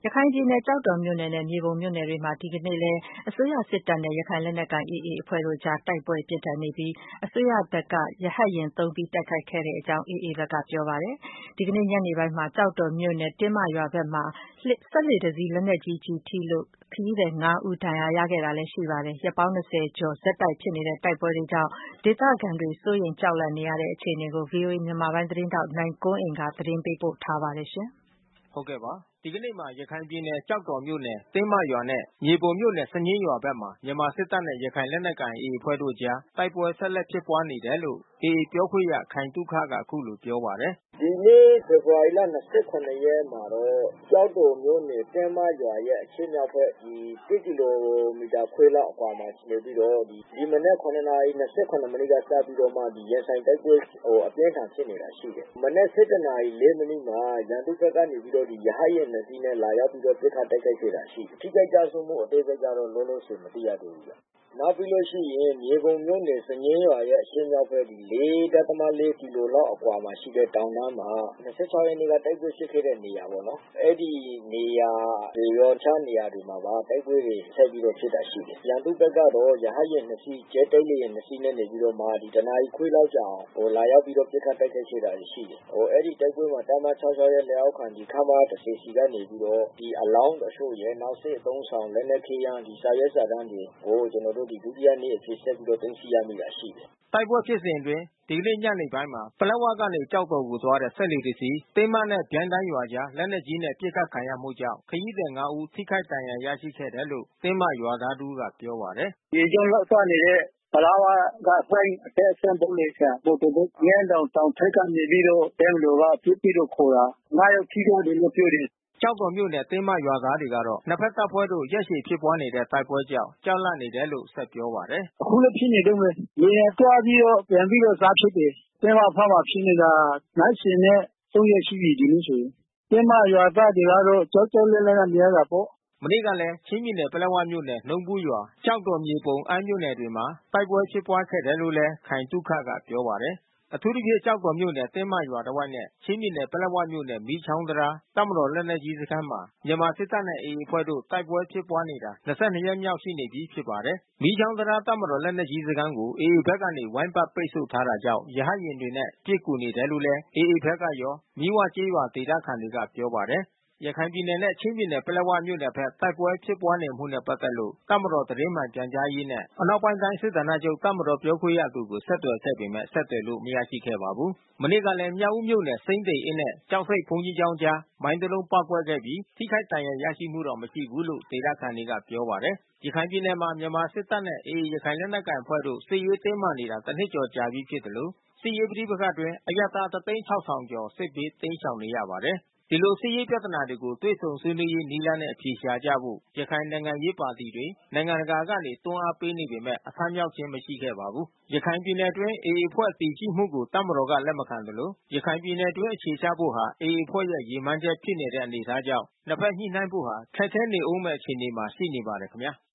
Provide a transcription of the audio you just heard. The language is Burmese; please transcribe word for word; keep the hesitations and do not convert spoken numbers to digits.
ရခိုင်ပြည်နယ်ကျောက်တော်မြို့နယ်နဲ့မြေပုံမြို့နယ်တွေမှာဒီကနေ့လည်းအစိုးရစစ်တပ်နဲ့ရခိုင်လက်နက်ကိုင် အေအေ အဖွဲ့တို့ကြားတိုက်ပွဲပြင်းထန်နေပြီးအစိုးရဘက်ကရဟတ်ယာဉ်သုံးပြီးတိုက်ခိုက်ခဲ့တဲ့အကြောင်း အေအေ ဘက်ကပြောပါတယ်။ ဒီကနေ့ညနေပိုင်းမှာကျောက်တော်မြို့နယ်တင်းမရွာဘက်မှာစက်လှေတစီးလက်နက်ကြီးကျည်ထိလို့ခရီးသည် ၅ ဦးဒဏ်ရာရခဲ့တာလည်းရှိပါတယ်။ ရက်ပေါင်း ၂၀ ကျော်ဆက်တိုက်ဖြစ်နေတဲ့တိုက်ပွဲတွေကြောင့်ဒေသခံတွေစိုးရိမ်ကြောက်လန့်နေရတဲ့အခြေအနေကို ဗွီအိုအေမြန်မာပိုင်းသတင်းထောက်နိုင်ကွန်းအိန်ကသတင်းပေးပို့ထားပါတယ်။ဟုတ်ကဲ့ပါ။ ဒီကနေ့မှာရခိုင်ပြည်နယ်ကျောက်တော်မြို့နယ်တင်းမရွာနဲ့မြေပုံမြို့နယ်စညှင်းရွာဘက်မှာမြန်မာစစ်တပ်နဲ့ရခိုင်လက်နက်ကိုင် အေအေ အဖွဲ့တို့ကြားတိုက်ပွဲဆက်လက်ဖြစ်ပွါးနေတယ်လို့ အေအေ ပြောခွင့်ရခိုင်သုခကအခုလိုပြောပါတယ်။ “ဒီနေ့ဖေဖေါ်ဝါရီလ ၂၇ ရက်မှာတော့ကျောက်တော်မြို့နယ်တင်းမရွာရဲ့အရှေ့မြောက်ဘက် ဒီ ၁ ကီလိုမီတာခွဲလောက်အကွာမှာနေပြီးတော့ ဒီမနက် ၇ နာရီ ၂၇ မိနစ်ကစပြီးတော့မှ ရင်ဆိုင်တိုက်ပွဲအပြင်းအထန်ဖြစ်နေတာရှိတယ်။ မနက် ၁၁ နာရီ ၄ မိနစ်မှာရန်သူ့ဘက်ကနေပြီးတော့ရဟတ်ယာဉ် ၂ စီးနဲ့လာရောက်ပြီးတော့ပစ်ခတ်တိုက်ခိုက်ခဲ့တာရှိတယ်။ ထိခိုက်ကျဆုံးမှုအသေးစိတ်ကတော့လောလောဆယ်မသိရသေးဘူးဗျ။ နောက်ပြီးလို့ရှိရင်မြေပုံမြို့နယ်စညှင်းရွာရဲ့အရှေ့မြောက်ဘက် ၄.၄ ကီလိုလောက်အကွာမှာရှိတဲ့တောင်တန်းမှာ ၂၆ ရက်နေ့ကတိုက်ပွဲဖြစ်ခဲ့တဲ့နေရာပေါ့နော်။ အဲဒီနေရာတွေရောတခြားနေရာတွေမှာပါတိုက်ပွဲတွေဆက်ပြီးတော့ဖြစ်တာရှိတယ်။ ရန်သူ့ဘက်ကတော့ရဟတ်ယာဉ် ၂ စီး ဂျက်တိုက်လေယာဉ် ၂ စီးနဲ့နေပြီးတော့မှ တနာရီခွဲလောက်ကြာအောင်လာရောက်ပြီးတော့ပစ်ခတ်တိုက်ခိုက်ခဲ့တာရှိတယ်။ အဲဒီတိုက်ပွဲမှာတပ်မ ၆၆ ရဲ့လက်အောက်ခံခမရ ၁၀ ဆီကနေပြီးတော့ဒီအလောင်းတချို့ရယ်နောက်စစ်အသုံးဆောင်လက်နက်ခဲယမ်းစာရွက်စာတမ်းတွေကိုကျွန်တော်တို့ဒုတိယနေ့အဖြစ်ဆက်ပြီးတော့သိမ်းဆည်းရမိတာရှိတယ်။ ” တိုက်ပွဲဖြစ်စဉ်အတွင်းဒီကနေ့ညနေပိုင်းမှာပလက်ဝကနေကျောက်တော်ကိုသွားတဲ့စက်လှေတစီးတင်းမနဲ့ပြိုင်းတိုင်းရွာကြားလက်နက်ကြီးနဲ့ပစ်ခတ်ခံရမှုကြောင့်ခရီးသည် ၅ ဦးထိခိုက်ဒဏ်ရာရရှိခဲ့တယ်လို့တင်းမရွာသားတဦးကပြောပါတယ်။ “ရေကြောင်းလောက်သွားနေတဲ့ပလက်ဝကလှိုင်းအတက်အဆင်းလုပ်နေတဲ့ဘော်တော်ဘုတ်ငန်းတောင်တောင်ထိပ်ကနေပြီးတော့တပ်မတော်ကပစ်ပြီးတော့ခေါ်တာ ၅ ယောက်ထိသွားတယ်လို့ပြောတယ်။ ” ကျောက်တော်မြို့နယ်တင်းမရွာသားတွေကတော့နှစ်ဖက်တပ်ဖွဲ့တို့ရက်ရှည်ဖြစ်ပွါးနေတဲ့တိုက်ပွဲကြောင့်ကြောက်လန့်နေတယ်လို့ဆက်ပြောပါတယ်။ “အခုလည်းဖြစ်နေတုန်းပဲ။ လေယာဉ်သွားပြီးတော့ပြန်ပြီးတော့စဖြစ်တယ်။ တင်းမဘက်မှာဖြစ်နေတာ ၂၃ ရက်ရှိပြီဒီနေ့ဆိုရင်။ တင်းမရွာသားတွေကတော့ကြောက်ကြောက်လန့်လန့်နဲ့နေရတာပေါ့။ ” မနေ့ကလည်းချင်းပြည်နယ်ပလက်ဝမြို့နယ်နှုံးဘူးရွာ ကျောက်တော်မြေပုံအမ်းမြို့နယ်တွေမှာတိုက်ပွဲဖြစ်ပွါးခဲ့တယ်လို့ခိုင်သုခကပြောပါတယ်။ အထူးသဖြင့်ကျောက်တော်မြို့နယ်တင်းမရွာတဝိုက်နဲ့ချင်းပြည်နယ်ပလက်ဝမြို့နယ်မီးချောင်းတံတားတပ်မတော်လက်နက်ကြီးစခန်းမှာမြန်မာစစ်တပ်နဲ့ အေအေ အဖွဲ့တို့တိုက်ပွဲဖြစ်ပွါးနေတာ ၂၂ ရက်မြောက်ရှိနေပြီဖြစ်ပါတယ်။ မီးချောင်းတံတားတပ်မတော်လက်နက်ကြီးစခန်းကို အေအေ ဘက်ကနေဝိုင်းပတ်ပိတ်ဆို့ထားတာကြောင့်ရဟတ်ယာဉ်တွေနဲ့ပစ်ကူနေတယ်လို့ အေအေ ဘက်ကရော မီးဝကျေးရွာဒေသခံတွေကပြောပါတယ်။ ရခိုင်ပြည်နယ်နဲ့ချင်းပြည်နယ်ပလက်ဝမြို့နယ်ဘက်တိုက်ပွဲဖြစ်ပွါးနေမှုနဲ့ပက်သက်လို့တပ်မတော်သတင်းမှန်ပြန်ကြားရေးနဲ့ အနောက်ပိုင်းတိုင်းစစ်ဌာနချုပ်တပ်မတော်ပြောခွင့်ရသူကိုဆက်သွယ်ခဲ့ပေမဲ့ဆက်သွယ်လို့မရရှိခဲ့ပါဘူး။ မနေ့ကလည်းမြောက်ဦးမြို့နယ်စိမ်းသေအင်းနဲ့ကျောက်ဆိပ်ဘုန်းကြီးကျောင်းအကြားမိုင်းတစ်လုံးပေါက်ကွဲခဲ့ပြီးထိခိုက်ဒဏ်ရာရရှိမှုတော့မရှိဘူးလို့ဒေသခံတွေကပြောပါတယ်။ ရခိုင်ပြည်နယ်မှာမြန်မာစစ်တပ်နဲ့ အေအေ ရခိုင်လက်နက်ကိုင်အဖွဲ့တို့စစ်ရေးတင်းမာနေတာတနှစ်ကျော်ကြာပြီဖြစ်သလို စစ်ရေးပဋိပက္ခအတွင်းအရပ်သား တသိန်း ခြောက်ထောင်ကျော် စစ်ဘေးတိမ်းရှောင်နေရပါတယ်။ ဒီလိုစစ်ရေးပြဿနာတွေကိုတွေ့ဆုံဆွေးနွေးရေးနည်းလမ်းနဲ့အဖြေရှာကြဖို့ရခိုင်နိုင်ငံရေးပါတီတွေနိုင်ငံတကာကနေတွန်းအားပေးနေပေမဲ့အဆန်းမြောက်ခြင်းမရှိခဲ့ပါဘူး။ ရခိုင်ပြည်နယ်အတွင်း အေအေ အဖွဲ့တည်ရှိမှုကိုတပ်မတော်ကလက်မခံသလို ရခိုင်ပြည်နယ်အတွင်းအခြေချဖို့ဟာ အေအေ အဖွဲ့ရဲ့ရည်မှန်းချက်ဖြစ်နေတဲ့အနေအထားကြောင့် နှစ်ဖက်ညှိနှိုင်းဖို့ဟာခက်ခဲနေဦးမယ့်အခြေအနေမှာရှိနေပါတယ်ခင်ဗျာ။